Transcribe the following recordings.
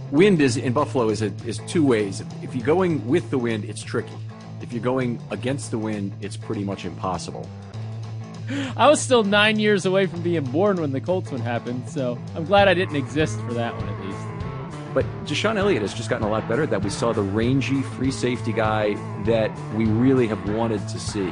wind is in Buffalo is two ways. If you're going with the wind, it's tricky. If you're going against the wind, it's pretty much impossible. I was still 9 years away from being born when the Colts one happened, so I'm glad I didn't exist for that one at least. But Deshaun Elliott has just gotten a lot better. That we saw the rangy free safety guy that we really have wanted to see.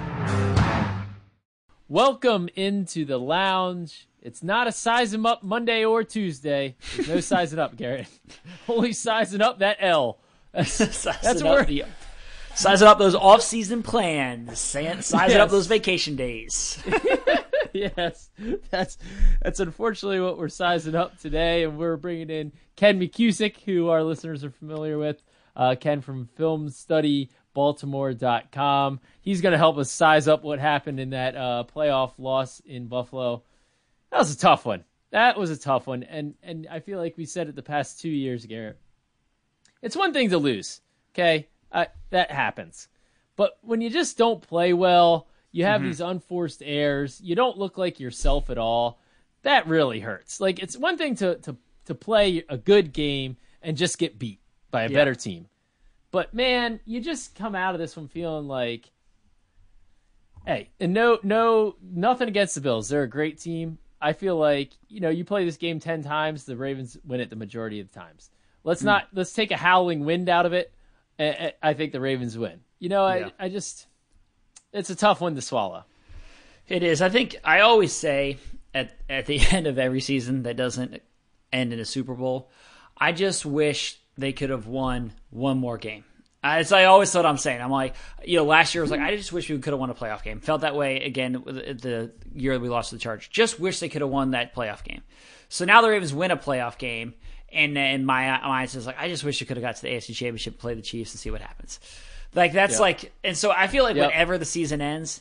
Welcome into the lounge. It's not a size 'em up Monday or Tuesday. There's no sizing up, Garrett. Only sizing up that L. That's where. Sizing up those off-season plans. Sizing up those vacation days. Yes, that's unfortunately what we're sizing up today, and we're bringing in Ken McCusick, who our listeners are familiar with. Ken from FilmStudyBaltimore.com. He's going to help us size up what happened in that playoff loss in Buffalo. That was a tough one. And I feel like we said it the past 2 years, Garrett. It's one thing to lose, okay? That happens. But when you just don't play well, you have these unforced errors, you don't look like yourself at all, that really hurts. Like, it's one thing to play a good game and just get beat by a better team. But, man, you just come out of this one feeling like, hey, and nothing against the Bills. They're a great team. I feel like, you play this game 10 times, the Ravens win it the majority of the times. Let's take a howling wind out of it. I think the Ravens win. I just, it's a tough one to swallow. It is. I think I always say at the end of every season that doesn't end in a Super Bowl, I just wish they could have won one more game. As I always thought I'm saying. I'm like, last year I was like, I just wish we could have won a playoff game. Felt that way again the year we lost to the Chargers. Just wish they could have won that playoff game. So now the Ravens win a playoff game, and in my eyes is like, I just wish they could have got to the AFC Championship, play the Chiefs, and see what happens. Like, that's like, and so I feel like whenever the season ends,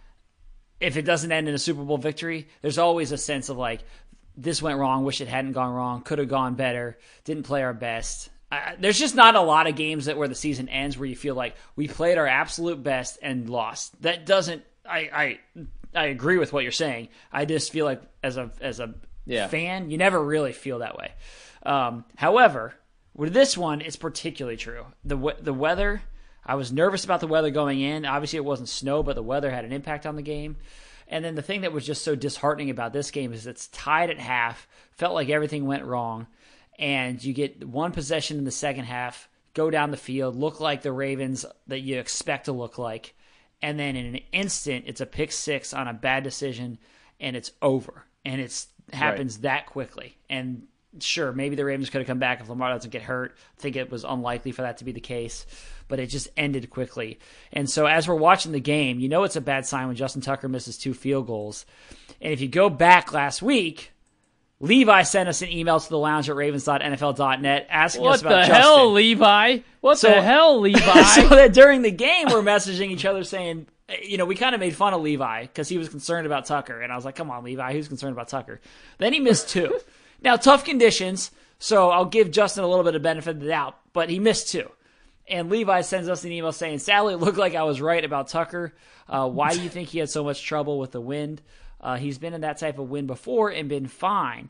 if it doesn't end in a Super Bowl victory, there's always a sense of like, this went wrong, wish it hadn't gone wrong, could have gone better, didn't play our best. There's just not a lot of games where the season ends where you feel like we played our absolute best and lost. That doesn't. I agree with what you're saying. I just feel like as a fan, you never really feel that way. However, with this one, it's particularly true. The weather. I was nervous about the weather going in. Obviously, it wasn't snow, but the weather had an impact on the game. And then the thing that was just so disheartening about this game is it's tied at half. Felt like everything went wrong. And you get one possession in the second half, go down the field, look like the Ravens that you expect to look like, and then in an instant, it's a pick six on a bad decision, and it's over. And it happens that quickly. And sure, maybe the Ravens could have come back if Lamar doesn't get hurt. I think it was unlikely for that to be the case, but it just ended quickly. And so as we're watching the game, it's a bad sign when Justin Tucker misses 2 field goals. And if you go back last week, Levi sent us an email to the lounge at ravens.nfl.net asking us about Justin. What the hell, Levi? What the hell, Levi? So that during the game, we're messaging each other saying, we kind of made fun of Levi because he was concerned about Tucker. And I was like, come on, Levi, who's concerned about Tucker? Then he missed 2. Now, tough conditions, so I'll give Justin a little bit of benefit of the doubt, but he missed 2. And Levi sends us an email saying, sadly, it looked like I was right about Tucker. Why do you think he had so much trouble with the wind? He's been in that type of wind before and been fine.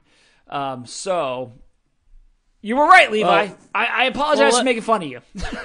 So you were right, Levi. I apologize for making fun of you.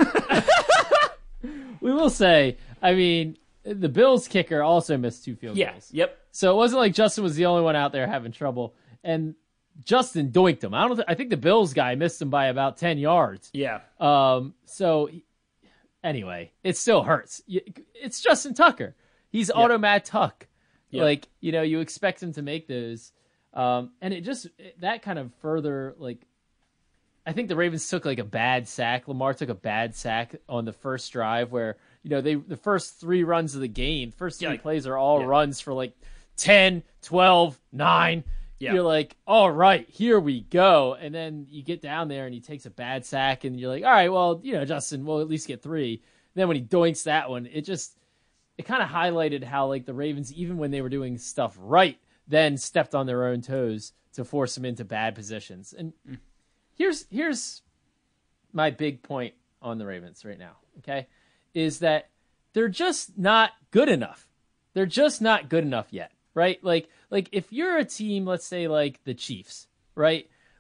We will say, the Bills kicker also missed 2 field goals. Yep. So it wasn't like Justin was the only one out there having trouble. And Justin doinked him. I think the Bills guy missed him by about 10 yards. Yeah. So anyway, it still hurts. It's Justin Tucker. He's automat Tuck. Yep. Like, you expect him to make those. And that kind of further, like, I think the Ravens took like a bad sack. Lamar took a bad sack on the first drive where, the first 3 runs of the game, first 3 plays are all runs for like 10, 12, 9. Yeah. You're like, all right, here we go. And then you get down there and he takes a bad sack and you're like, all right, well, Justin, we'll at least get 3. And then when he doinks that one, it kind of highlighted how like the Ravens, even when they were doing stuff right, then stepped on their own toes to force them into bad positions. And here's my big point on the Ravens right now, okay, is that they're just not good enough. They're just not good enough yet, right? Like if you're a team, let's say like the Chiefs, right?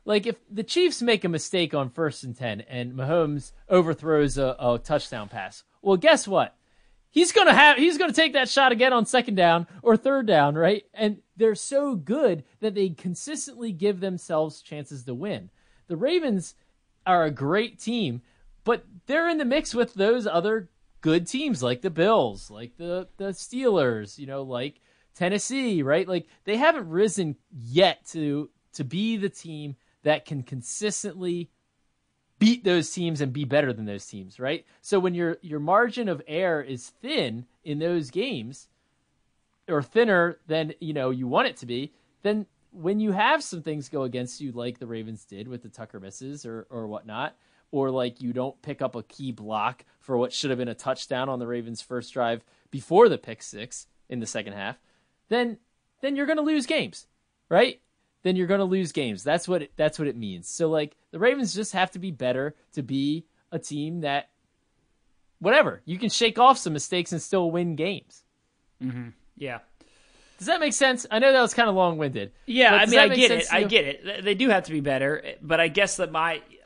Like if the Chiefs make a mistake on 1st and 10 and Mahomes overthrows a touchdown pass, well, guess what? He's gonna take that shot again on 2nd down or 3rd down, right? And they're so good that they consistently give themselves chances to win. The Ravens are a great team, but they're in the mix with those other good teams like the Bills, like the Steelers, like Tennessee, right? Like they haven't risen yet to be the team that can consistently beat those teams and be better than those teams, right? So when your margin of error is thin in those games, or thinner than you want it to be, then when you have some things go against you, like the Ravens did with the Tucker misses or whatnot, or like you don't pick up a key block for what should have been a touchdown on the Ravens' first drive before the pick six in the second half, then you're going to lose games, right? Then you're going to lose games. That's what it means. So like the Ravens just have to be better to be a team that, whatever, you can shake off some mistakes and still win games. Mm-hmm. Yeah. Does that make sense? I know that was kind of long-winded. Yeah, I mean, I get it. I get it. They do have to be better, but I guess that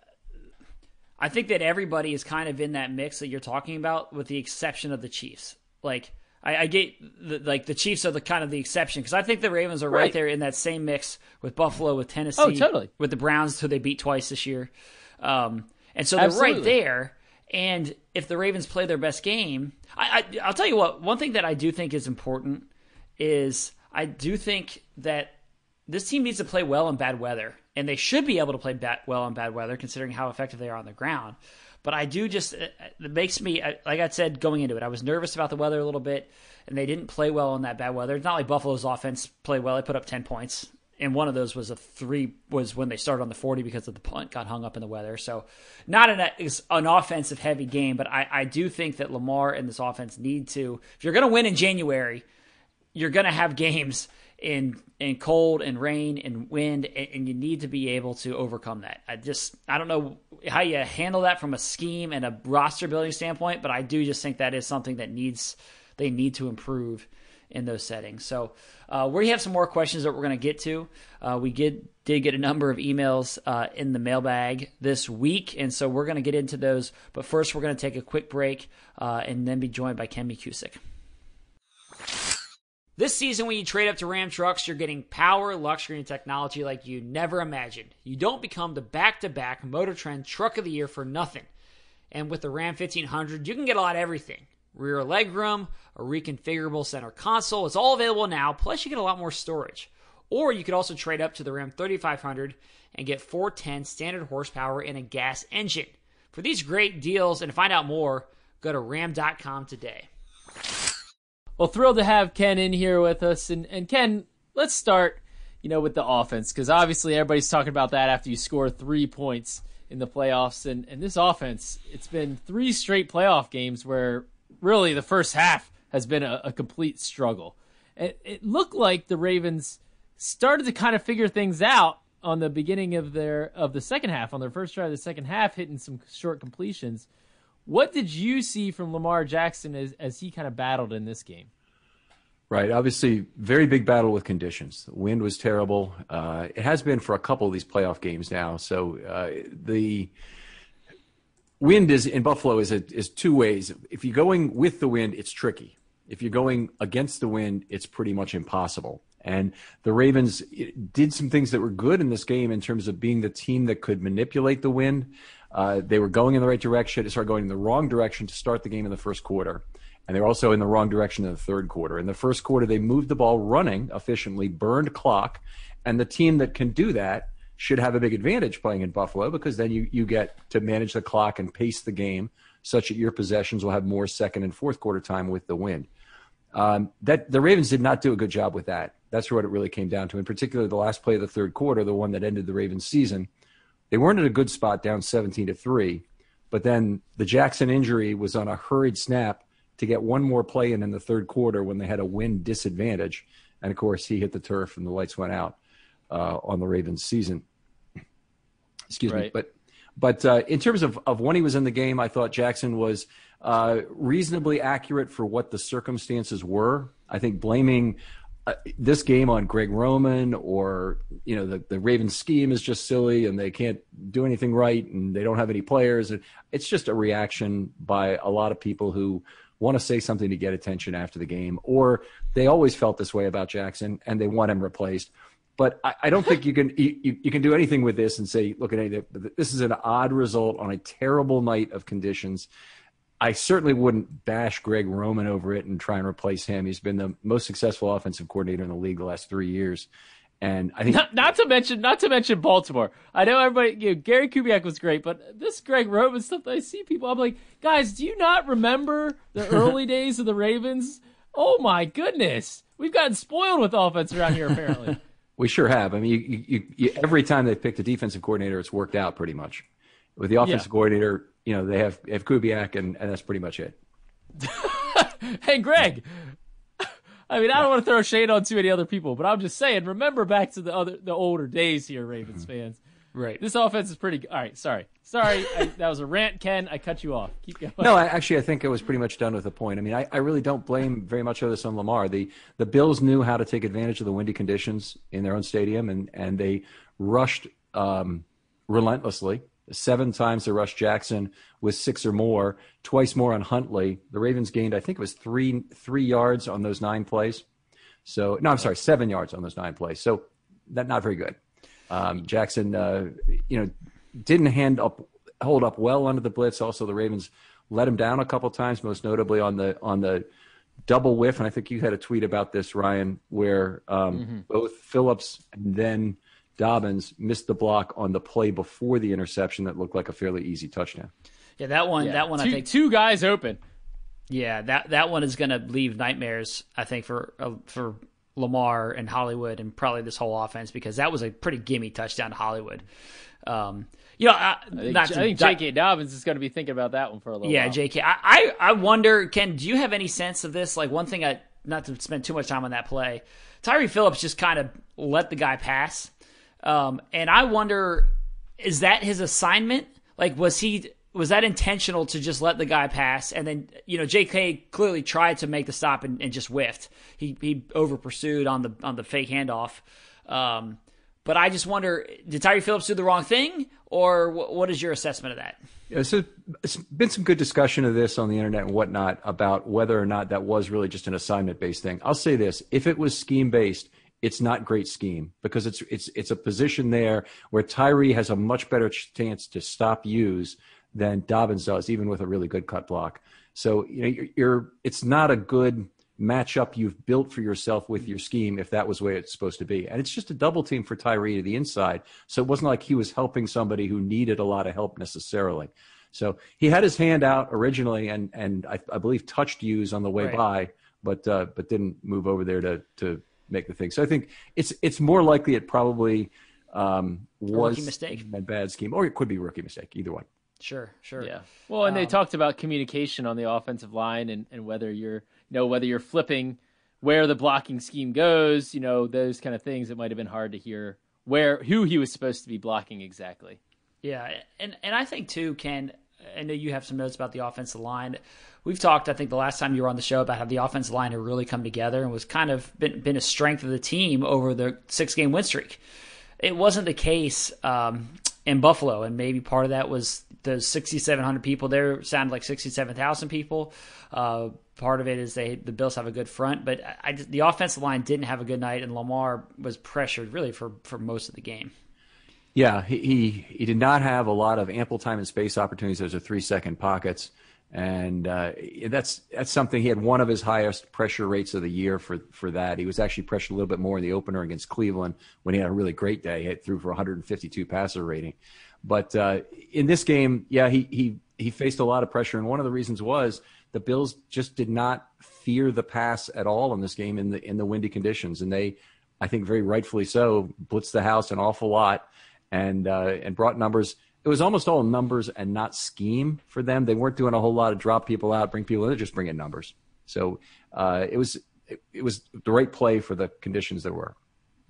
I think that everybody is kind of in that mix that you're talking about, with the exception of the Chiefs. Like, I get the Chiefs are the kind of the exception, because I think the Ravens are right there in that same mix with Buffalo, with Tennessee, totally, with the Browns, who they beat twice this year, and so they're right there. And if the Ravens play their best game, I'll tell you what. One thing that I do think is important is I do think that this team needs to play well in bad weather, and they should be able to play well in bad weather, considering how effective they are on the ground. But I do it makes me, like I said going into it, I was nervous about the weather a little bit, and they didn't play well in that bad weather. It's not like Buffalo's offense played well. They put up 10 points, and one of those was was when they started on the 40 because of the punt got hung up in the weather. So not an offensive heavy game, but I do think that Lamar and this offense need to, if you're going to win in January, you're going to have games in cold and rain and wind, and you need to be able to overcome that. I don't know how you handle that from a scheme and a roster building standpoint, but I do just think that is something that they need to improve in those settings. So we have some more questions that we're going to get to. We did get a number of emails in the mailbag this week, and so we're going to get into those. But first, we're going to take a quick break and then be joined by Ken McCusick. This season, when you trade up to Ram Trucks, you're getting power, luxury, and technology like you never imagined. You don't become the back-to-back Motor Trend Truck of the Year for nothing. And with the Ram 1500, you can get a lot of everything. Rear legroom, a reconfigurable center console. It's all available now, plus you get a lot more storage. Or you could also trade up to the Ram 3500 and get 410 standard horsepower in a gas engine. For these great deals and to find out more, go to ram.com today. Well, thrilled to have Ken in here with us. And Ken, let's start, with the offense, because obviously everybody's talking about that after you score 3 points in the playoffs. And this offense, it's been 3 straight playoff games where really the first half has been a complete struggle. It looked like the Ravens started to kind of figure things out on the beginning of the second half, on their first drive of the second half, hitting some short completions. What did you see from Lamar Jackson as he kind of battled in this game? Right. Obviously, very big battle with conditions. The wind was terrible. It has been for a couple of these playoff games now. So the wind in Buffalo is two ways. If you're going with the wind, it's tricky. If you're going against the wind, it's pretty much impossible. And the Ravens did some things that were good in this game in terms of being the team that could manipulate the wind. They were going in the right direction. They started going in the wrong direction to start the game in the first quarter. And they were also in the wrong direction in the third quarter. In the first quarter, they moved the ball running efficiently, burned clock. And the team that can do that should have a big advantage playing in Buffalo, because then you get to manage the clock and pace the game such that your possessions will have more second and fourth quarter time with the wind. That the Ravens did not do a good job with that. That's what it really came down to. In particular, the last play of the third quarter, the one that ended the Ravens season, they weren't at a good spot, down 17-3. But then the Jackson injury was on a hurried snap to get one more play in the third quarter when they had a wind disadvantage. And, of course, he hit the turf and the lights went out on the Ravens season. Excuse me. But in terms of when he was in the game, I thought Jackson was reasonably accurate for what the circumstances were. I think blaming this game on Greg Roman, or the Ravens scheme is just silly and they can't do anything right and they don't have any players. It's just a reaction by a lot of people who want to say something to get attention after the game, or they always felt this way about Jackson and they want him replaced. But I don't think you can do anything with this and say, look, this is an odd result on a terrible night of conditions. I certainly wouldn't bash Greg Roman over it and try and replace him. He's been the most successful offensive coordinator in the league the last 3 years. And I think not to mention Baltimore. I know everybody, Gary Kubiak was great, but this Greg Roman stuff, I see people, I'm like, guys, do you not remember the early days of the Ravens? Oh my goodness. We've gotten spoiled with offense around here, apparently. We sure have. I mean, you every time they've picked a defensive coordinator, it's worked out pretty much. With the offensive coordinator, they have Kubiak, and that's pretty much it. Hey, Greg. I mean, I don't want to throw shade on too many other people, but I'm just saying, remember back to the older days here, Ravens fans. Right. This offense is pretty good. All right, sorry. That was a rant, Ken. I cut you off. Keep going. No, I think it was pretty much done with the point. I mean, I really don't blame very much of this on Lamar. The Bills knew how to take advantage of the windy conditions in their own stadium, and they rushed relentlessly. 7 times they rushed Jackson with 6 or more, twice more on Huntley. The Ravens gained, I think it was 3 yards on those 9 plays. So, no, I'm sorry, 7 yards on those 9 plays. So that not very good. Jackson, didn't hold up well under the blitz. Also, the Ravens let him down a couple times, most notably on the double whiff. And I think you had a tweet about this, Ryan, where both Phillips and then Dobbins missed the block on the play before the interception that looked like a fairly easy touchdown. Yeah, that one, I think two guys open. Yeah, that one is going to leave nightmares, I think, for Lamar and Hollywood and probably this whole offense, because that was a pretty gimme touchdown to Hollywood. I think J.K. Dobbins is going to be thinking about that one for a little while. Yeah, J.K. I wonder, Ken, do you have any sense of this? Like, one thing, not to spend too much time on that play, Tyree Phillips just kind of let the guy pass. And I wonder, is that his assignment? Like, was that intentional to just let the guy pass? And then, J.K. clearly tried to make the stop and just whiffed. He over pursued on the fake handoff. But I just wonder, did Tyree Phillips do the wrong thing, or what is your assessment of that? Yeah, so it's been some good discussion of this on the internet and whatnot about whether or not that was really just an assignment-based thing. I'll say this: if it was scheme-based, it's not great scheme, because it's a position there where Tyree has a much better chance to stop use than Dobbins does, even with a really good cut block. So it's not a good matchup you've built for yourself with your scheme if that was the way it's supposed to be. And it's just a double team for Tyree to the inside, so it wasn't like he was helping somebody who needed a lot of help necessarily. So he had his hand out originally and I believe touched use on the way by, but didn't move over there to make the thing. So I think it's more likely it probably was rookie mistake, a bad scheme, or it could be a rookie mistake. Either one. Sure. Yeah. Well, and they talked about communication on the offensive line and whether you're flipping where the blocking scheme goes, those kind of things. It might have been hard to hear who he was supposed to be blocking exactly. Yeah, and I think too, Ken, I know you have some notes about the offensive line. We've talked, I think, the last time you were on the show about how the offensive line had really come together and was kind of been a strength of the team over the 6-game win streak. It wasn't the case in Buffalo, and maybe part of that was the 6,700 people there sounded like 67,000 people. Part of it is the Bills have a good front, but the offensive line didn't have a good night, and Lamar was pressured really for most of the game. Yeah, he did not have a lot of ample time and space opportunities. Those are 3-second pockets, and that's something. He had one of his highest pressure rates of the year for that. He was actually pressured a little bit more in the opener against Cleveland when he had a really great day. He threw for 152 passer rating. But in this game, he faced a lot of pressure, and one of the reasons was the Bills just did not fear the pass at all in this game in the windy conditions, and they, I think very rightfully so, blitzed the house an awful lot and brought numbers. It was almost all numbers and not scheme for them. They weren't doing a whole lot of drop people out, bring people in, just bring in numbers. So it was the right play for the conditions there were.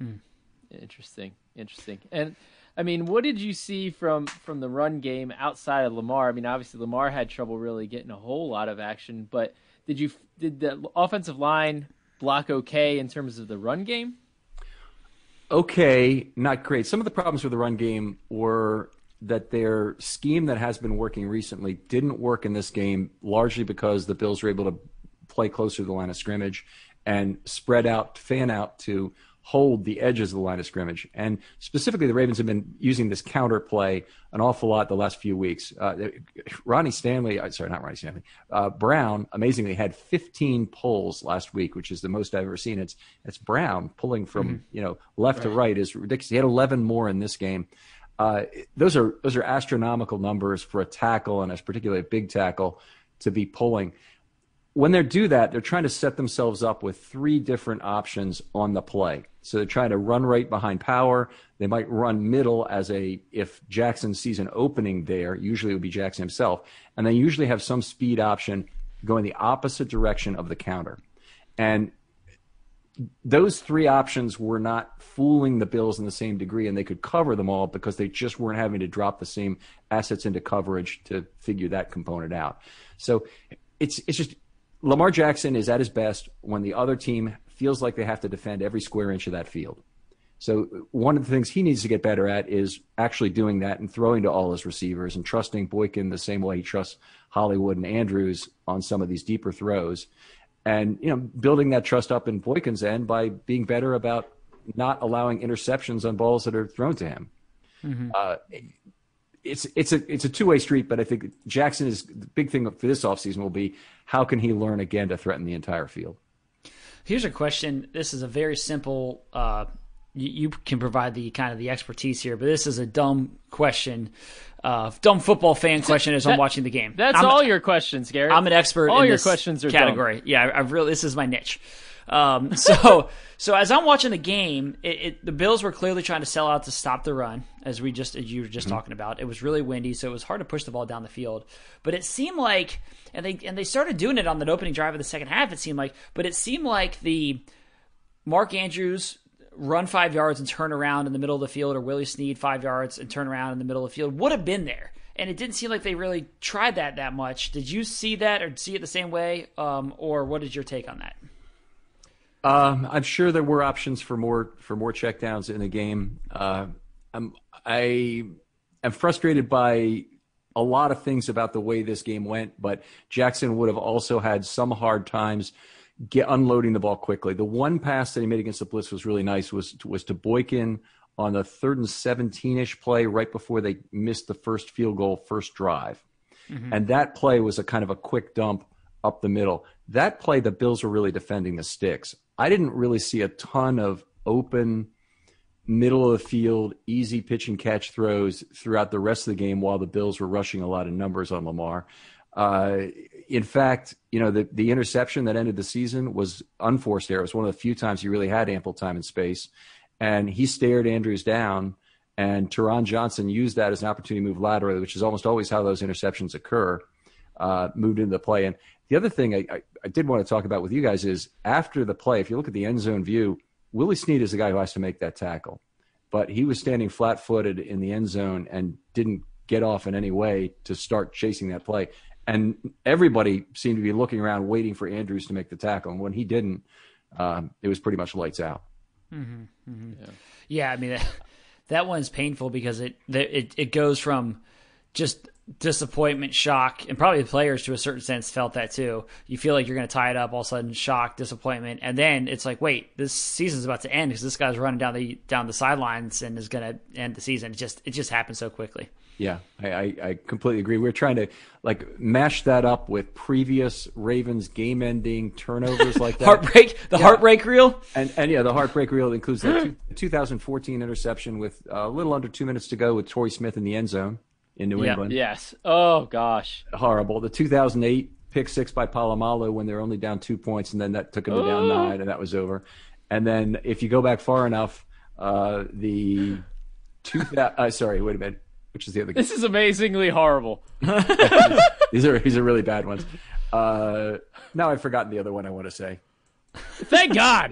Interesting. And I mean, what did you see from the run game outside of Lamar? I mean, obviously Lamar had trouble really getting a whole lot of action, but did the offensive line block okay in terms of the run game? Okay, not great. Some of the problems with the run game were that their scheme that has been working recently didn't work in this game, largely because the Bills were able to play closer to the line of scrimmage and spread out, fan out to hold the edges of the line of scrimmage. And specifically, the Ravens have been using this counter play an awful lot the last few weeks. Brown, amazingly, had 15 pulls last week, which is the most I've ever seen. It's Brown pulling from left to right is ridiculous. He had 11 more in this game. Those are astronomical numbers for a tackle, and as particularly a big tackle, to be pulling. When they do that, they're trying to set themselves up with three different options on the play. So they're trying to run right behind power. They might run middle if Jackson sees an opening there, usually it would be Jackson himself. And they usually have some speed option going the opposite direction of the counter. And those three options were not fooling the Bills in the same degree, and they could cover them all because they just weren't having to drop the same assets into coverage to figure that component out. So it's just Lamar Jackson is at his best when the other team feels like they have to defend every square inch of that field. So one of the things he needs to get better at is actually doing that and throwing to all his receivers and trusting Boykin the same way he trusts Hollywood and Andrews on some of these deeper throws. And, building that trust up in Boykin's end by being better about not allowing interceptions on balls that are thrown to him. Mm-hmm. It's a two-way street, but I think Jackson is the big thing for this offseason will be how can he learn again to threaten the entire field. Here's a question. This is a very simple. You can provide the kind of the expertise here, but this is a dumb question, dumb football fan question as I'm watching the game. That's all your questions, Garrett. I'm an expert all in your this questions are category. Dumb. Yeah, this is my niche. So as I'm watching the game, the Bills were clearly trying to sell out to stop the run, as you were just talking about. It was really windy, so it was hard to push the ball down the field. But it seemed like, and they started doing it on that opening drive of the second half. It seemed like the Mark Andrews run 5 yards and turn around in the middle of the field, or Willie Snead 5 yards and turn around in the middle of the field would have been there. And it didn't seem like they really tried that much. Did you see that or see it the same way? Or what is your take on that? I'm sure there were options for more checkdowns in the game. I am frustrated by a lot of things about the way this game went, but Jackson would have also had some hard times unloading the ball quickly. The one pass that he made against the blitz was really nice. Was to Boykin on the 3rd and 17-ish play right before they missed the first field goal, first drive, and that play was a kind of a quick dump up the middle. That play, the Bills were really defending the sticks. I didn't really see a ton of open, middle of the field, easy pitch and catch throws throughout the rest of the game while the Bills were rushing a lot of numbers on Lamar. In fact, the interception that ended the season was unforced error. It was one of the few times he really had ample time and space. And he stared Andrews down, and Teron Johnson used that as an opportunity to move laterally, which is almost always how those interceptions occur, moved into the play. And the other thing I did want to talk about with you guys is after the play, if you look at the end zone view, Willie Snead is the guy who has to make that tackle. But he was standing flat-footed in the end zone and didn't get off in any way to start chasing that play. And everybody seemed to be looking around waiting for Andrews to make the tackle. And when he didn't, it was pretty much lights out. Mm-hmm. Mm-hmm. Yeah, I mean, that one's painful because it goes from just disappointment, shock, and probably the players to a certain sense felt that too. You feel like you're going to tie it up, all of a sudden shock, disappointment, and then it's like, wait, this season's about to end because this guy's running down the sidelines and is going to end the season. It just happened so quickly. Yeah, I completely agree. We're trying to mash that up with previous Ravens game-ending turnovers like that. Heartbreak reel, and yeah, the heartbreak reel includes the 2014 interception with a little under 2 minutes to go with Torrey Smith in the end zone in New England. Yes. Oh gosh. Horrible. The 2008 pick six by Polamalu when they were only down 2 points, and then that took them to down 9, and that was over. And then if you go back far enough, sorry, wait a minute. Which is the other? This is amazingly horrible. These are really bad ones. Now I've forgotten the other one I want to say. Thank God.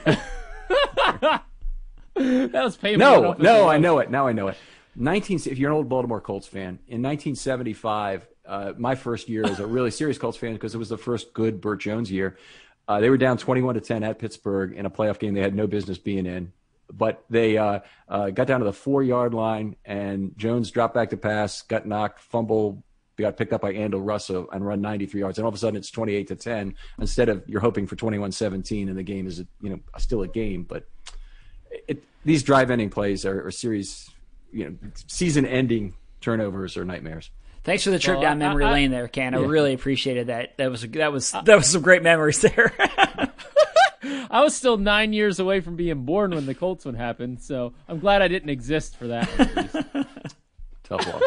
That was painful. No, I know it. Now I know it. If you're an old Baltimore Colts fan, in 1975, my first year as a really serious Colts fan because it was the first good Burt Jones year. They were down 21-10 at Pittsburgh in a playoff game they had no business being in. But they got down to the 4-yard line, and Jones dropped back to pass, got knocked, fumble, got picked up by Andel Russell, and run 93 yards. And all of a sudden, it's 28-10 instead of you're hoping for 21-17, and the game is still a game. But these drive-ending plays are series, season-ending turnovers or nightmares. Thanks for the trip down memory lane there, Ken. I really appreciated that. That was some great memories there. I was still 9 years away from being born when the Colts one happened, so I'm glad I didn't exist for that one, at least. Tough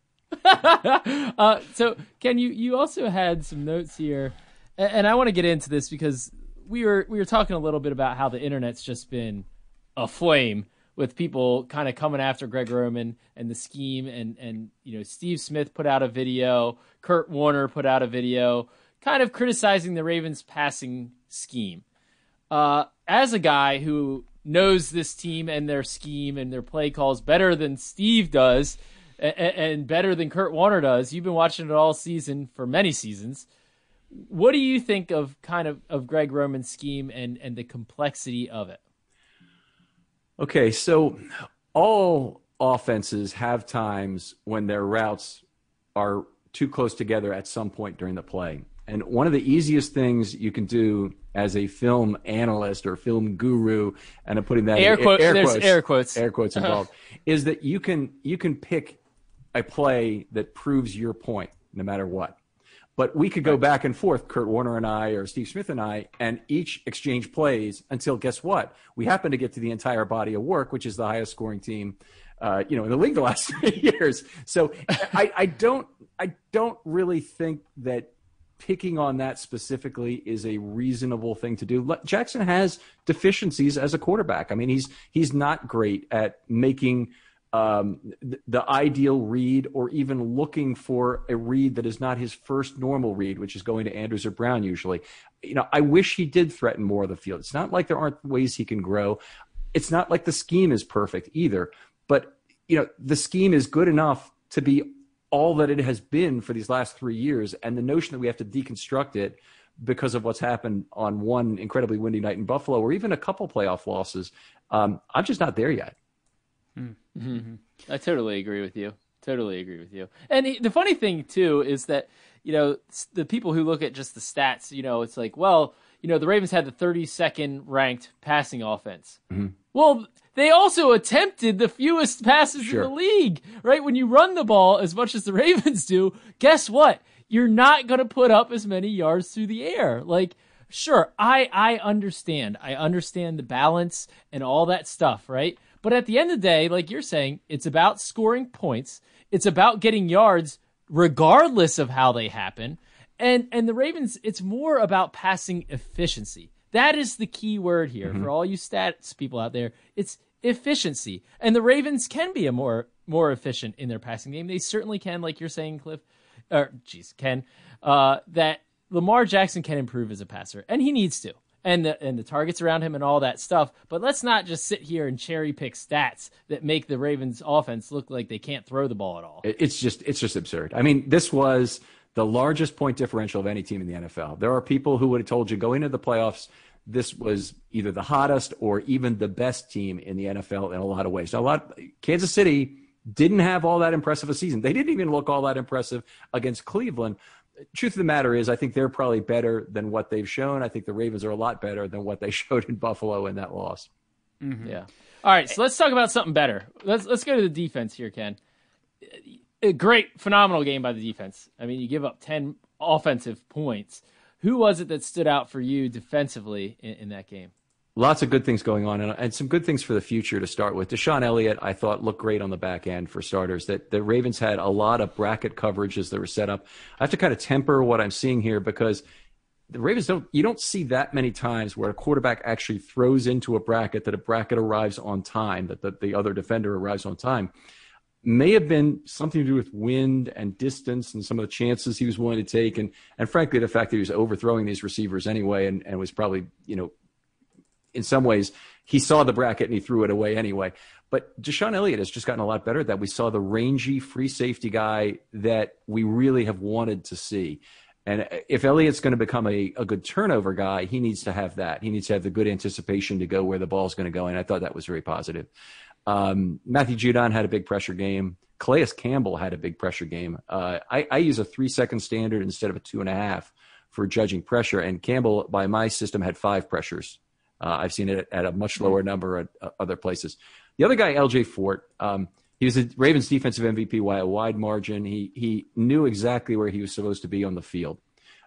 loss. So, Ken, you also had some notes here, and I want to get into this because we were talking a little bit about how the internet's just been aflame with people kind of coming after Greg Roman and the scheme, and Steve Smith put out a video, Kurt Warner put out a video, kind of criticizing the Ravens' passing scheme. As a guy who knows this team and their scheme and their play calls better than Steve does and better than Kurt Warner does, you've been watching it all season for many seasons. What do you think of of Greg Roman's scheme and the complexity of it? Okay, so all offenses have times when their routes are too close together at some point during the play. And one of the easiest things you can do as a film analyst or film guru, and I'm putting that air quotes involved, is that you can pick a play that proves your point no matter what. But we could go back and forth, Kurt Warner and I, or Steve Smith and I, and each exchange plays until, guess what? We happen to get to the entire body of work, which is the highest scoring team, in the league the last 3 years. So I don't really think that picking on that specifically is a reasonable thing to do. Jackson has deficiencies as a quarterback. I mean, he's not great at making the ideal read or even looking for a read that is not his first normal read, which is going to Andrews or Brown usually. I wish he did threaten more of the field. It's not like there aren't ways he can grow. It's not like the scheme is perfect either, but the scheme is good enough to be all that it has been for these last 3 years. And the notion that we have to deconstruct it because of what's happened on one incredibly windy night in Buffalo, or even a couple playoff losses, I'm just not there yet. Mm-hmm. I totally agree with you. And the funny thing too is that, the people who look at just the stats, it's like, well, the Ravens had the 32nd ranked passing offense. Mm-hmm. Well, they also attempted the fewest passes in the league, right? When you run the ball as much as the Ravens do, guess what? You're not going to put up as many yards through the air. Like, sure, I understand. I understand the balance and all that stuff, right? But at the end of the day, like you're saying, it's about scoring points. It's about getting yards regardless of how they happen. And the Ravens, it's more about passing efficiency. That is the key word here for all you stats people out there. It's efficiency. And the Ravens can be more efficient in their passing game. They certainly can, like you're saying, Ken, that Lamar Jackson can improve as a passer, and he needs to. And the targets around him and all that stuff. But let's not just sit here and cherry pick stats that make the Ravens offense look like they can't throw the ball at all. It's just absurd. I mean, this was the largest point differential of any team in the NFL. There are people who would have told you going into the playoffs, this was either the hottest or even the best team in the NFL in a lot of ways. Now, Kansas City didn't have all that impressive a season. They didn't even look all that impressive against Cleveland. Truth of the matter is, I think they're probably better than what they've shown. I think the Ravens are a lot better than what they showed in Buffalo in that loss. Mm-hmm. Yeah. All right, so let's talk about something better. Let's go to the defense here, Ken. A great, phenomenal game by the defense. I mean, you give up 10 offensive points. Who was it that stood out for you defensively in that game? Lots of good things going on, and some good things for the future to start with. Deshaun Elliott, I thought, looked great on the back end for starters. That the Ravens had a lot of bracket coverage as they were set up. I have to kind of temper what I'm seeing here because the Ravens you don't see that many times where a quarterback actually throws into a bracket, that a bracket arrives on time, that the other defender arrives on time. May have been something to do with wind and distance and some of the chances he was willing to take. And frankly, the fact that he was overthrowing these receivers anyway and was probably, in some ways, he saw the bracket and he threw it away anyway. But Deshaun Elliott has just gotten a lot better at that. We saw the rangy free safety guy that we really have wanted to see. And if Elliott's going to become a good turnover guy, he needs to have that. He needs to have the good anticipation to go where the ball's going to go. And I thought that was very positive. Matthew Judon had a big pressure game. Calais Campbell had a big pressure game. I use a 3-second standard instead of a 2.5 for judging pressure. And Campbell, by my system, had 5 pressures. I've seen it at a much lower number at other places. The other guy, LJ Fort, he was the Ravens defensive MVP by a wide margin. He knew exactly where he was supposed to be on the field.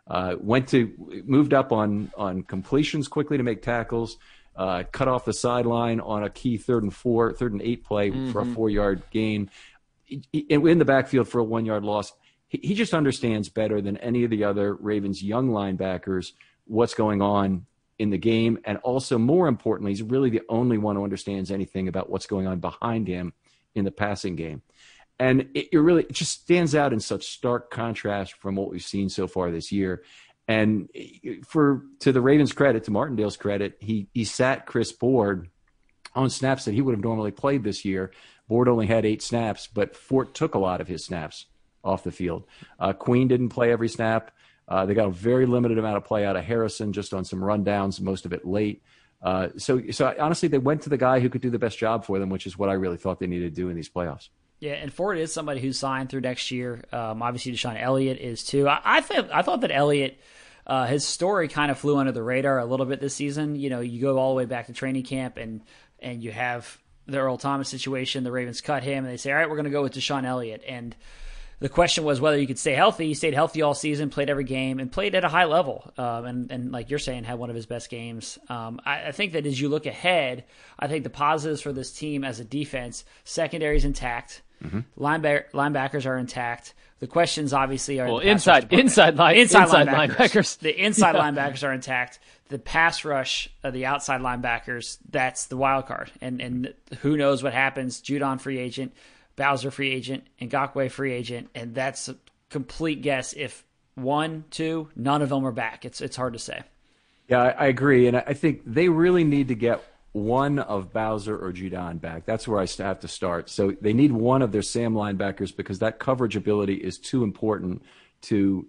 Moved up on completions quickly to make tackles, cut off the sideline on a key 3rd and 8 play for a 4-yard gain, in the backfield for a 1-yard loss. He just understands better than any of the other Ravens young linebackers what's going on in the game. And also, more importantly, he's really the only one who understands anything about what's going on behind him in the passing game. And it just stands out in such stark contrast from what we've seen so far this year. And to the Ravens' credit, to Martindale's credit, he sat Chris Board on snaps that he would have normally played this year. Board only had 8 snaps, but Fort took a lot of his snaps off the field. Queen didn't play every snap. They got a very limited amount of play out of Harrison, just on some rundowns, most of it late. So honestly, they went to the guy who could do the best job for them, which is what I really thought they needed to do in these playoffs. Yeah, and Ford is somebody who's signed through next year. Obviously, DeShon Elliott is too. I thought that Elliott, his story kind of flew under the radar a little bit this season. You know, you go all the way back to training camp, and you have the Earl Thomas situation. The Ravens cut him, and they say, all right, we're going to go with DeShon Elliott. And the question was whether you could stay healthy. He stayed healthy all season, played every game, and played at a high level. And like you're saying, had one of his best games. I think that as you look ahead, I think the positives for this team as a defense, secondary is intact. Mm-hmm. Linebackers are intact. The questions obviously are inside linebackers. The inside linebackers are intact. The pass rush of the outside linebackers, that's the wild card. And who knows what happens? Judon free agent, Bowser free agent, Ngakoue free agent, and that's a complete guess. If 1, 2, none of them are back, it's hard to say. Yeah, I agree, and I think they really need to get one of Bowser or Judon back. That's where I have to start. So they need one of their Sam linebackers because that coverage ability is too important to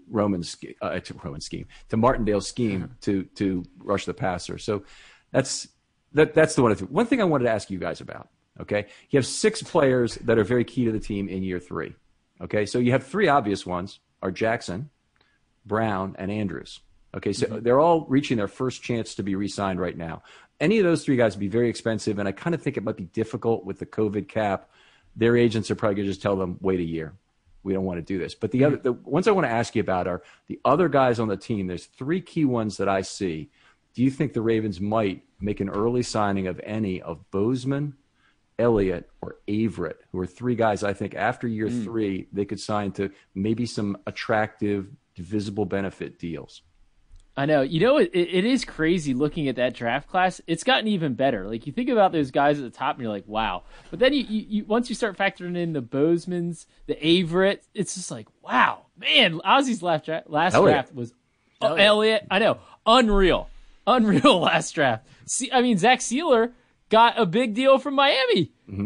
Martindale's scheme to rush the passer. So that's the one. One thing I wanted to ask you guys about. Okay, you have 6 players that are very key to the team in year 3. Okay, so you have 3 obvious ones are Jackson, Brown, and Andrews. Okay, so they're all reaching their first chance to be re-signed right now. Any of those 3 guys would be very expensive, and I kind of think it might be difficult with the COVID cap. Their agents are probably going to just tell them, wait a year. We don't want to do this. But the ones I want to ask you about are the other guys on the team. There's 3 key ones that I see. Do you think the Ravens might make an early signing of any of Bozeman, Elliott, or Averett, who are 3 guys I think after year 3 they could sign to maybe some attractive, visible benefit deals? I know. You know, it is crazy looking at that draft class. It's gotten even better. Like, you think about those guys at the top, and you're like, wow. But then you once you start factoring in the Bosemans, the Averett, it's just like, wow. Man, Ozzy's last draft was Elliott. I know. Unreal last draft. Zach Sealer got a big deal from Miami. Mm-hmm.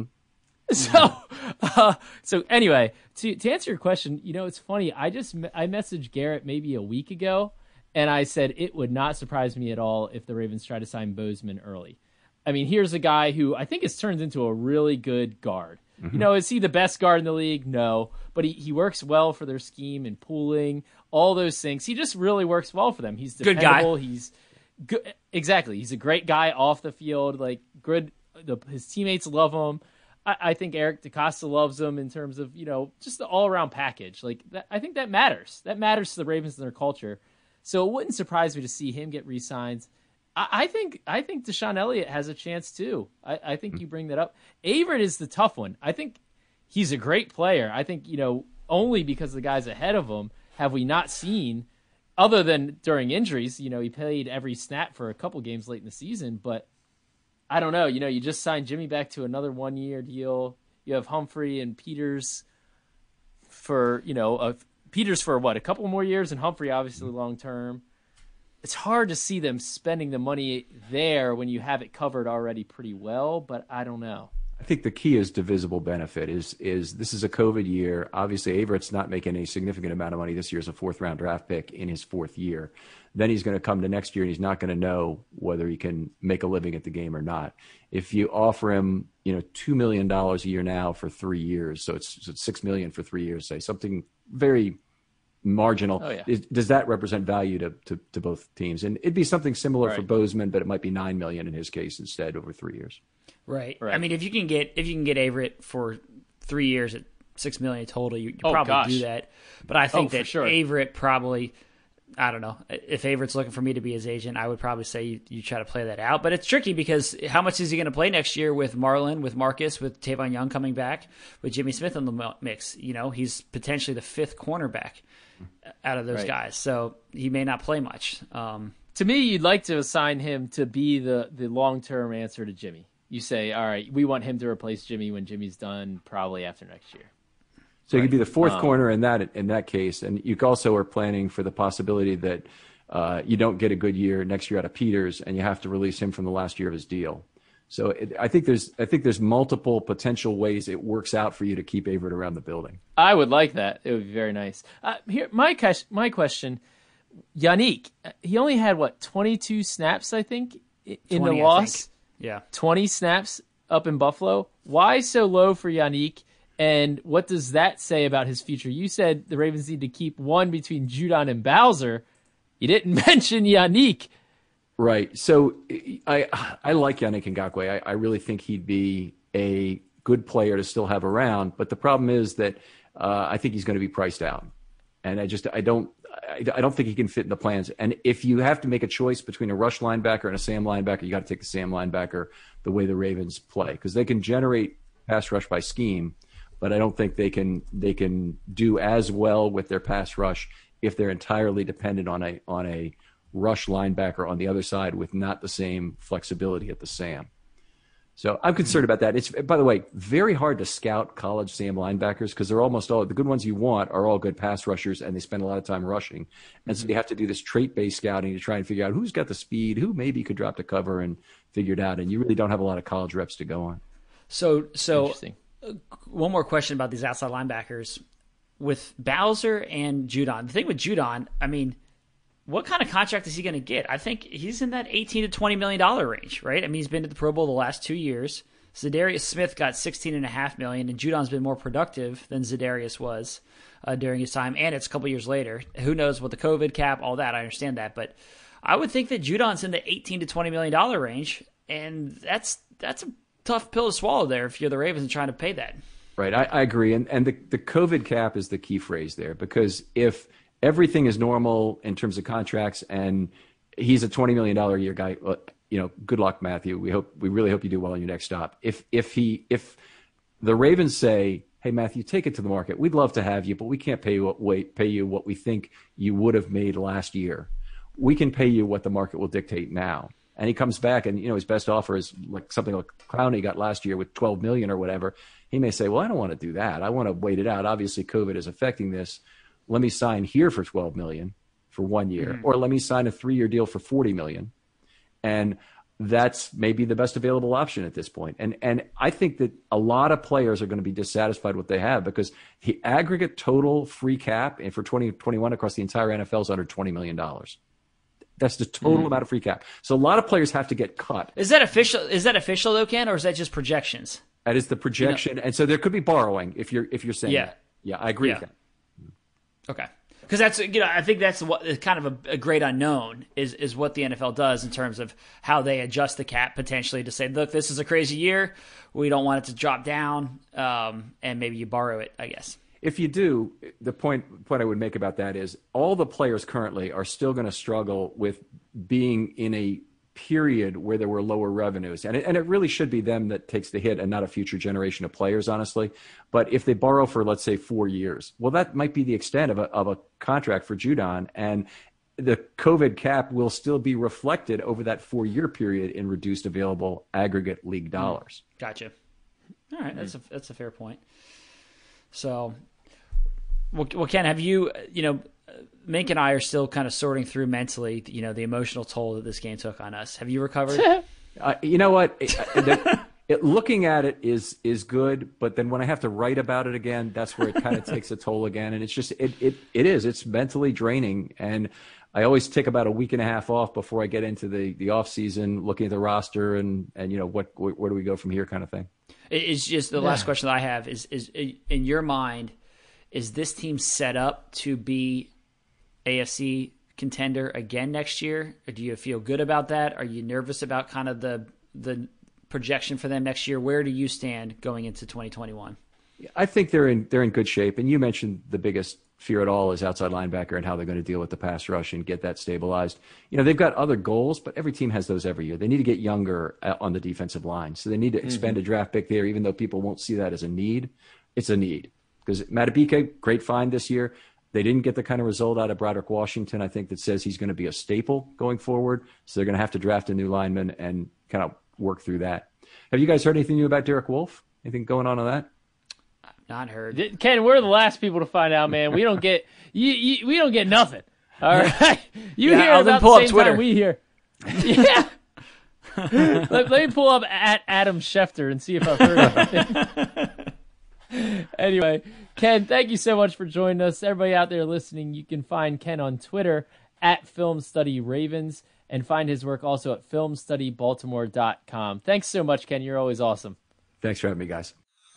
So anyway, to answer your question, you know, it's funny. I messaged Garrett maybe a week ago, and I said it would not surprise me at all if the Ravens try to sign Bozeman early. I mean, here's a guy who I think has turned into a really good guard. Mm-hmm. You know, is he the best guard in the league? No. But he works well for their scheme and pooling, all those things. He just really works well for them. He's dependable. Good guy. He's good. Exactly. He's a great guy off the field. Like, good. His teammates love him. I think Eric DeCosta loves him in terms of, you know, just the all-around package. Like, I think that matters. That matters to the Ravens and their culture. So it wouldn't surprise me to see him get re-signed. I think DeShon Elliott has a chance too. I think you bring that up. Averett is the tough one. I think he's a great player. I think, you know, only because the guys ahead of him have we not seen, other than during injuries. You know, he played every snap for a couple games late in the season, but I don't know. You know, you just signed Jimmy back to another 1-year deal. You have Humphrey and Peters for, you know, Peters for what, a couple more years, and Humphrey obviously long term. It's hard to see them spending the money there when you have it covered already pretty well, but I don't know. I think the key is divisible benefit. Is this is a COVID year? Obviously, Averett's not making a significant amount of money this year as a fourth-round draft pick in his fourth year. Then he's going to come to next year and he's not going to know whether he can make a living at the game or not. If you offer him, $2 million a year now for 3 years, so it's $6 million for 3 years, say something very marginal. Oh, yeah. Does that represent value to both teams? And it'd be something similar for Bozeman, but it might be $9 million in his case instead over 3 years. Right. I mean, if you can get Averett for 3 years at $6 million total, you probably do that. But I think that Averett probably, I don't know, if Averett's looking for me to be his agent, I would probably say you try to play that out. But it's tricky because how much is he going to play next year with Marlon, with Marcus, with Tavon Young coming back, with Jimmy Smith in the mix? He's potentially the fifth cornerback out of those guys, so he may not play much. To me, you'd like to assign him to be the long-term answer to Jimmy. You say, all right, we want him to replace Jimmy when Jimmy's done, probably after next year. So you could be the fourth corner in that case, and you also are planning for the possibility that you don't get a good year next year out of Peters, and you have to release him from the last year of his deal. So I think there's multiple potential ways it works out for you to keep Averett around the building. I would like that. It would be very nice. Here, my question, Yannick, he only had 22 snaps, I think, in the loss. Yeah, 20 snaps up in Buffalo. Why so low for Yannick? And what does that say about his future? You said the Ravens need to keep one between Judon and Bowser. You didn't mention Yannick. Right. So I like Yannick Ngakoue. I really think he'd be a good player to still have around. But the problem is that I think he's going to be priced out. And I don't think he can fit in the plans. And if you have to make a choice between a rush linebacker and a Sam linebacker, you got to take the Sam linebacker the way the Ravens play, because they can generate pass rush by scheme, but I don't think they can do as well with their pass rush if they're entirely dependent on a rush linebacker on the other side with not the same flexibility at the Sam. So I'm concerned about that. It's, by the way, very hard to scout college Sam linebackers because they're almost all the good ones you want are all good pass rushers, and they spend a lot of time rushing. And so you have to do this trait-based scouting to try and figure out who's got the speed, who maybe could drop to cover and figure it out. And you really don't have a lot of college reps to go on. So one more question about these outside linebackers with Bowser and Judon. The thing with Judon, I mean, what kind of contract is he going to get? I think he's in that $18 to $20 million range, right? I mean, he's been to the Pro Bowl the last 2 years. Za'Darius Smith got $16.5 million, and Judon's been more productive than Za'Darius was during his time, and it's a couple years later. Who knows what the COVID cap, all that, I understand that. But I would think that Judon's in the $18 to $20 million range, and that's a tough pill to swallow there if you're the Ravens and trying to pay that. Right, I agree. And the COVID cap is the key phrase there, because if everything is normal in terms of contracts and he's a $20 million a year guy, good luck, Matthew. We really hope you do well on your next stop. If the Ravens say, hey, Matthew, take it to the market. We'd love to have you, but we can't pay you what we think you would have made last year. We can pay you what the market will dictate now. And he comes back and, his best offer is like something like Clowney got last year with $12 million or whatever. He may say, well, I don't want to do that. I want to wait it out. Obviously, COVID is affecting this. Let me sign here for $12 million for 1 year, or let me sign a 3-year deal for $40 million. And that's maybe the best available option at this point. And I think that a lot of players are going to be dissatisfied with what they have, because the aggregate total free cap for 2021 across the entire NFL is under $20 million. That's the total amount of free cap. So a lot of players have to get cut. Is that official though, Ken, or is that just projections? That is the projection. And so there could be borrowing if you're saying that. Yeah, I agree with that. Okay. Because that's, I think that's what kind of a great unknown is what the NFL does in terms of how they adjust the cap potentially to say, look, this is a crazy year. We don't want it to drop down, and maybe you borrow it, I guess. If you do, the point I would make about that is all the players currently are still going to struggle with being in a period where there were lower revenues. And it really should be them that takes the hit and not a future generation of players, honestly. But if they borrow for, let's say, 4 years, well, that might be the extent of a contract for Judon. And the COVID cap will still be reflected over that 4-year period in reduced available aggregate league dollars. Gotcha. All right. That's a fair point. So, well, Ken, have you, Mink and I are still kind of sorting through mentally, the emotional toll that this game took on us. Have you recovered? You know what? looking at it is good, but then when I have to write about it again, that's where it kind of takes a toll again. And it's just it's mentally draining. And I always take about a week and a half off before I get into the off season, looking at the roster and where do we go from here, kind of thing. It's just the last question that I have is in your mind, is this team set up to be AFC contender again next year? Or do you feel good about that? Are you nervous about kind of the projection for them next year? Where do you stand going into 2021? I think they're in good shape. And you mentioned the biggest fear at all is outside linebacker and how they're going to deal with the pass rush and get that stabilized. They've got other goals, but every team has those every year. They need to get younger on the defensive line. So they need to expend a draft pick there, even though people won't see that as a need. It's a need. Because Madubuike, great find this year. They didn't get the kind of result out of Broderick Washington, I think, that says he's going to be a staple going forward. So they're going to have to draft a new lineman and kind of work through that. Have you guys heard anything new about Derek Wolfe? Anything going on that? Not heard. Ken, we're the last people to find out, man. We don't get we don't get nothing. All right, you hear about the same time we hear. Yeah. let me pull up at Adam Schefter and see if I've heard anything. Anyway, Ken, thank you so much for joining us. Everybody out there listening, you can find Ken on Twitter at FilmStudyRavens and find his work also at FilmStudyBaltimore.com. Thanks so much, Ken. You're always awesome. Thanks for having me, guys.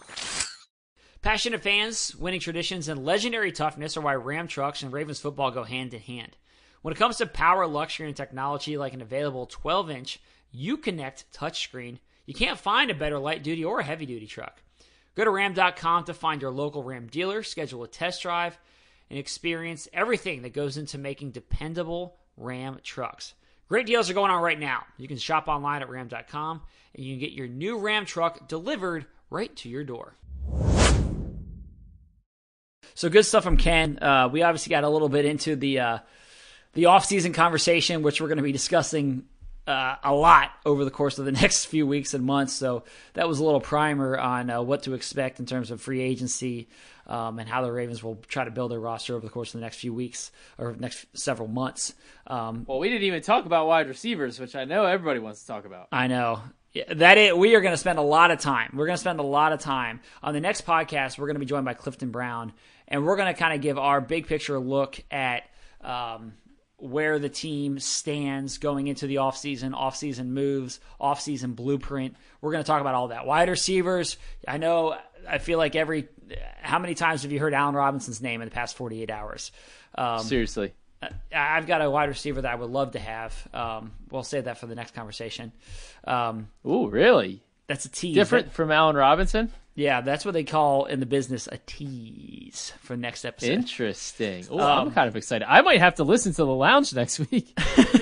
Passionate fans, winning traditions, and legendary toughness are why Ram trucks and Ravens football go hand in hand. When it comes to power, luxury, and technology like an available 12-inch Uconnect touchscreen, you can't find a better light-duty or heavy-duty truck. Go to Ram.com to find your local Ram dealer, schedule a test drive, and experience everything that goes into making dependable Ram trucks. Great deals are going on right now. You can shop online at Ram.com, and you can get your new Ram truck delivered right to your door. So good stuff from Ken. We obviously got a little bit into the off-season conversation, which we're going to be discussing a lot over the course of the next few weeks and months. So that was a little primer on what to expect in terms of free agency and how the Ravens will try to build their roster over the course of the next few weeks or next several months. Well, we didn't even talk about wide receivers, which I know everybody wants to talk about. I know. We are going to spend a lot of time. We're going to spend a lot of time. On the next podcast, we're going to be joined by Clifton Brown, and we're going to kind of give our big picture look at where the team stands going into the offseason moves, offseason blueprint. We're going to talk about all that. Wide receivers, I feel like how many times have you heard Allen Robinson's name in the past 48 hours? Seriously. I've got a wide receiver that I would love to have. We'll save that for the next conversation. Ooh, really? That's a tease. Different from Allen Robinson? Yeah, that's what they call in the business a tease for next episode. Interesting. Ooh, I'm kind of excited. I might have to listen to The Lounge next week.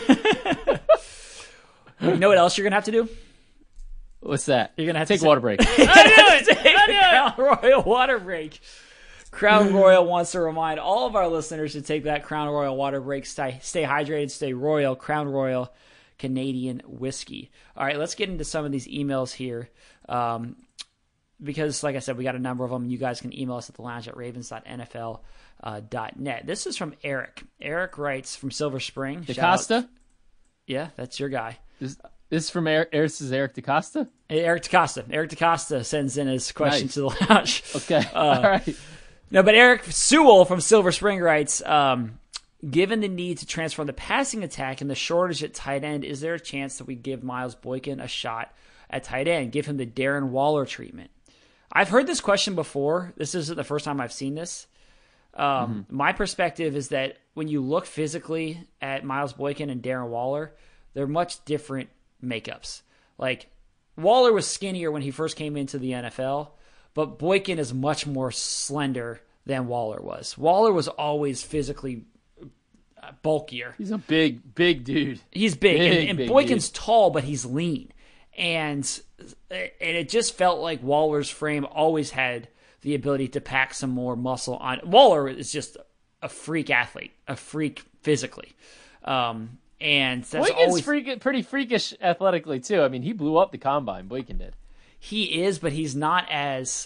You know what else you're going to have to do? What's that? You're going to have take to a water break. I knew it! Crown Royal water break. Crown Royal wants to remind all of our listeners to take that Crown Royal water break. Stay hydrated, stay royal. Crown Royal Canadian whiskey. All right, let's get into some of these emails here. Because, like I said, we got a number of them. You guys can email us at thelounge@ravens.nfl.net. This is from Eric. Eric writes from Silver Spring. DaCosta? Yeah, that's your guy. This is from Eric. This is Eric DaCosta? Hey, Eric DaCosta. Eric DaCosta sends in his question to the lounge. Okay, all right. No, but Eric Sewell from Silver Spring writes, given the need to transform the passing attack and the shortage at tight end, is there a chance that we give Miles Boykin a shot at tight end, give him the Darren Waller treatment? I've heard this question before. This isn't the first time I've seen this. My perspective is that when you look physically at Miles Boykin and Darren Waller, they're much different makeups. Like, Waller was skinnier when he first came into the NFL, but Boykin is much more slender than Waller was. Waller was always physically bulkier. He's a big dude. He's big. And Boykin's tall, but he's lean. And it just felt like Waller's frame always had the ability to pack some more muscle on. Waller is just a freak athlete, a freak physically. And that's Boykin's pretty freakish athletically, too. I mean, he blew up the combine. Boykin did. He is, but he's not as,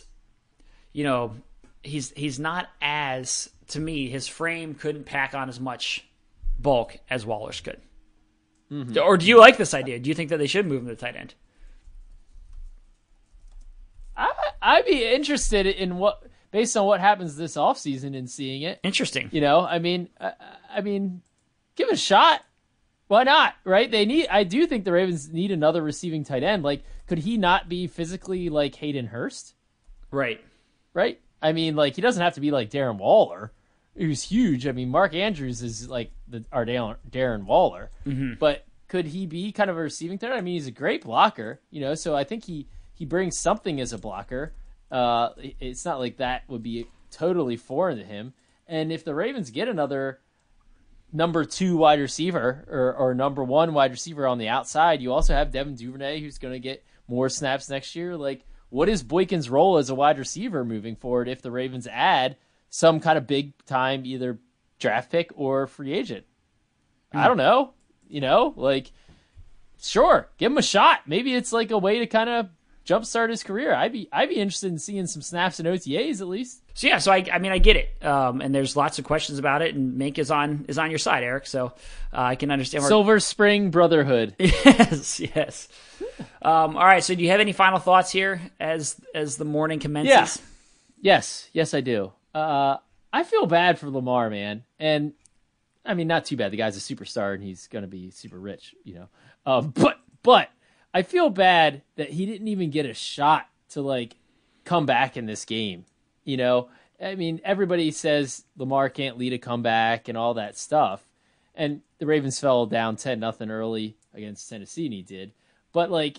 he's not as, to me, his frame couldn't pack on as much bulk as Waller's could. Mm-hmm. Or do you like this idea? Do you think that they should move him to tight end? I'd be interested in what, based on what happens this offseason, and seeing it. Interesting. I mean, give it a shot. Why not? Right? I do think the Ravens need another receiving tight end. Like, could he not be physically like Hayden Hurst? Right. Right? I mean, like, he doesn't have to be like Darren Waller, who's huge. I mean, Mark Andrews is like our Darren Waller. Mm-hmm. But could he be kind of a receiving threat? I mean, he's a great blocker, so I think he brings something as a blocker. It's not like that would be totally foreign to him. And if the Ravens get another number 2 wide receiver or number 1 wide receiver on the outside, you also have Devin Duvernay, who's going to get more snaps next year. Like, what is Boykin's role as a wide receiver moving forward if the Ravens add some kind of big time either draft pick or free agent? I don't know. Sure, give him a shot. Maybe it's like a way to kind of jumpstart his career. I'd be interested in seeing some snaps and OTAs at least. So I mean I get it, and there's lots of questions about it, and Mink is on your side, Eric. So I can understand. Silver Spring Brotherhood. Yes. All right. So do you have any final thoughts here as the morning commences? Yeah. Yes, I do. I feel bad for Lamar, man, and I mean not too bad. The guy's a superstar and he's going to be super rich, But I feel bad that he didn't even get a shot to like come back in this game. I mean, everybody says Lamar can't lead a comeback and all that stuff. And the Ravens fell down 10-0 early against Tennessee, and he did. But like,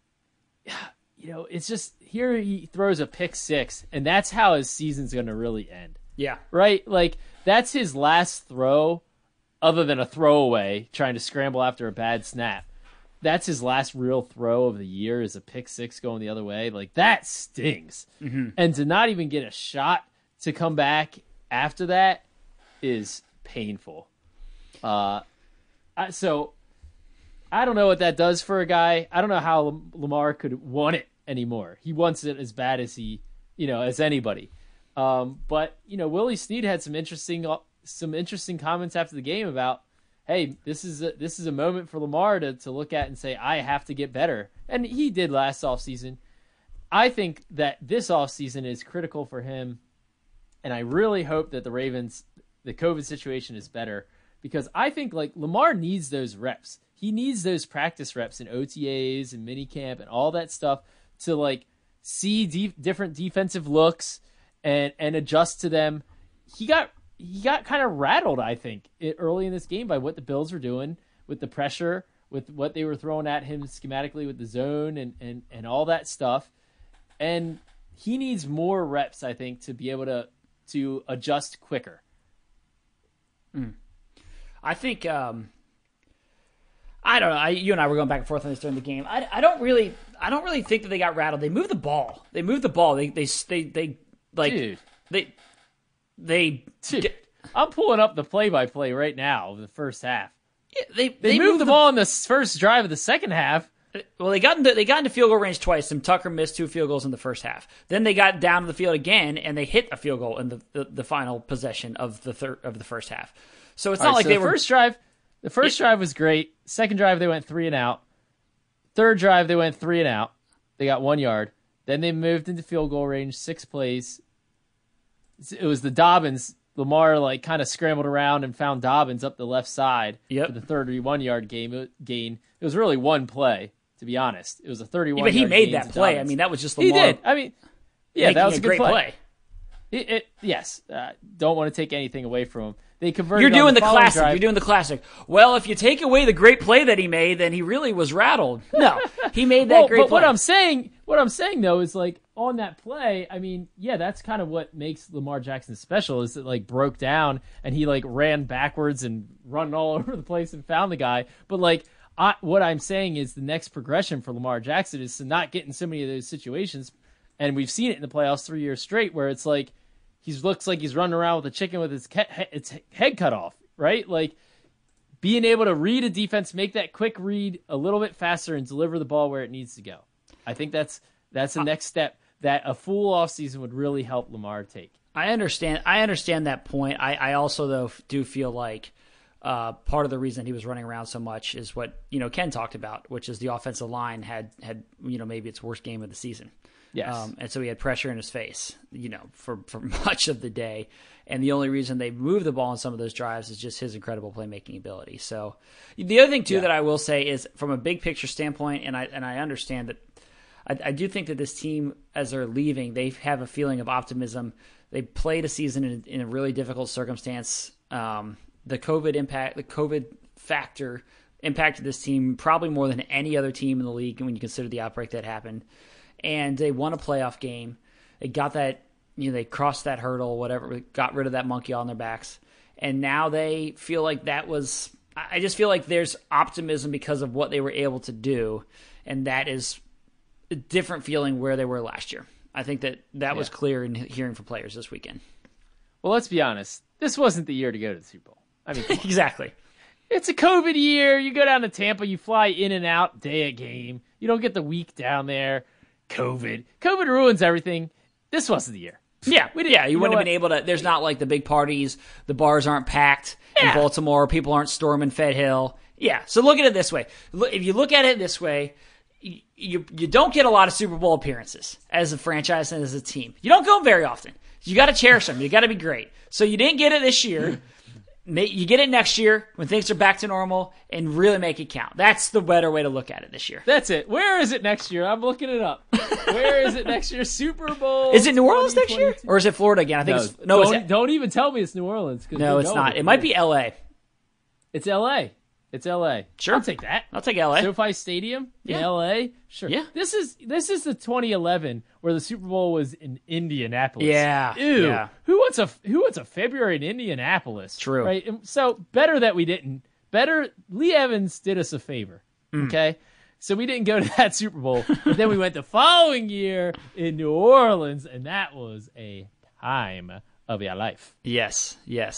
it's just here he throws a pick 6, and that's how his season's going to really end. Yeah. Right? Like, that's his last throw other than a throwaway trying to scramble after a bad snap. That's his last real throw of the year, is a pick 6 going the other way. Like, that stings. Mm-hmm. And to not even get a shot to come back after that is painful. So I don't know what that does for a guy. I don't know how Lamar could want it anymore. He wants it as bad as as anybody. But Willie Snead had some interesting comments after the game about, hey, this is a moment for Lamar to look at and say, I have to get better. And he did last offseason. I think that this offseason is critical for him, and I really hope that the Ravens, the COVID situation is better, because I think like Lamar needs those reps. He needs those practice reps in OTAs and minicamp and all that stuff to like see different defensive looks and adjust to them. He got kind of rattled, I think, early in this game by what the Bills were doing with the pressure, with what they were throwing at him schematically with the zone and all that stuff. And he needs more reps, I think, to be able to adjust quicker. I think, I don't know. You and I were going back and forth on this during the game. I don't really think that they got rattled. They moved the ball. They like, dude. Dude, I'm pulling up the play-by-play right now of the first half. Yeah, they moved the ball in the first drive of the second half. Well, they got into field goal range twice, and Tucker missed 2 field goals in the first half. Then they got down to the field again, and they hit a field goal in the final possession of the first half. So it's not like they were first drive. The first drive was great. Second drive they went 3 and out. Third drive they went 3 and out. They got 1 yard. Then they moved into field goal range, 6 plays. It was the Dobbins. Lamar like kind of scrambled around and found Dobbins up the left side for the 31-yard gain. It was really one play, to be honest. It was a 31. But he made that play. Dobbins. I mean, that was just Lamar. He did. I mean, yeah, that was a great good play. Yes. Don't want to take anything away from him. They converted. You're doing the classic. Drive. You're doing the classic. Well, if you take away the great play that he made, then he really was rattled. No, he made that great play. But what I'm saying though is like on that play. I mean, yeah, that's kind of what makes Lamar Jackson special. Is it like broke down and he like ran backwards and run all over the place and found the guy. But like what I'm saying is the next progression for Lamar Jackson is to not get in so many of those situations, and we've seen it in the playoffs 3 years straight where it's like. He looks like he's running around with a chicken with its head cut off, right? Like being able to read a defense, make that quick read a little bit faster, and deliver the ball where it needs to go. I think that's the next step that a full offseason would really help Lamar take. I understand that point. I also though do feel like part of the reason he was running around so much is what Ken talked about, which is the offensive line had maybe its worst game of the season. Yes. And so he had pressure in his face, for much of the day. And the only reason they moved the ball on some of those drives is just his incredible playmaking ability. So the other thing too that I will say is from a big picture standpoint, and I understand that I do think that this team, as they're leaving, they have a feeling of optimism. They played a season in a really difficult circumstance. The COVID factor impacted this team probably more than any other team in the league when you consider the outbreak that happened. And they won a playoff game. They got that, they crossed that hurdle, whatever, got rid of that monkey on their backs. And now they feel like I just feel like there's optimism because of what they were able to do. And that is a different feeling where they were last year. I think that was clear in hearing from players this weekend. Well, let's be honest. This wasn't the year to go to the Super Bowl. I mean, exactly. It's a COVID year. You go down to Tampa, you fly in and out, day a game. You don't get the week down there. COVID ruins everything. This wasn't the year. Yeah, you wouldn't have been able to. There's not like the big parties. The bars aren't packed in Baltimore. People aren't storming Fed Hill. Yeah, so look at it this way. If you look at it this way, you don't get a lot of Super Bowl appearances as a franchise and as a team. You don't go very often. You got to cherish them. You got to be great. So you didn't get it this year. You get it next year when things are back to normal and really make it count. That's the better way to look at it this year. That's it. Where is it next year? I'm looking it up. Where is it next year? Super Bowl. Is it New Orleans next year? Or is it Florida again? I think don't even tell me it's New Orleans. No, it's not. It might be LA. It's LA. It's LA. Sure. I'll take that. I'll take LA. SoFi Stadium in LA. Sure. Yeah. This is the 2011 where the Super Bowl was in Indianapolis. Yeah. Ew. Yeah. Who wants a February in Indianapolis? True. Right. And so better that we didn't. Lee Evans did us a favor. Okay. So we didn't go to that Super Bowl, but then we went the following year in New Orleans, and that was a time of your life. Yes.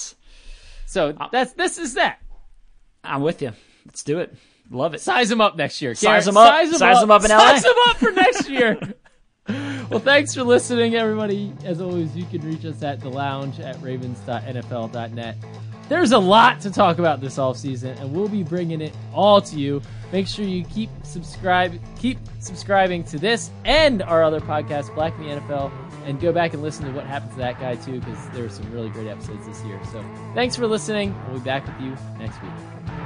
So this is that. I'm with you. Let's do it. Love it. Size them up next year. Size them up. Size them up in LA. Size them up for next year. Well, thanks for listening, everybody. As always, you can reach us at thelounge@ravens.nfl.net. There's a lot to talk about this offseason, and we'll be bringing it all to you. Make sure you keep subscribing to this and our other podcast, Black in the NFL, and go back and listen to What Happened to That Guy, too, because there were some really great episodes this year. So thanks for listening. We'll be back with you next week.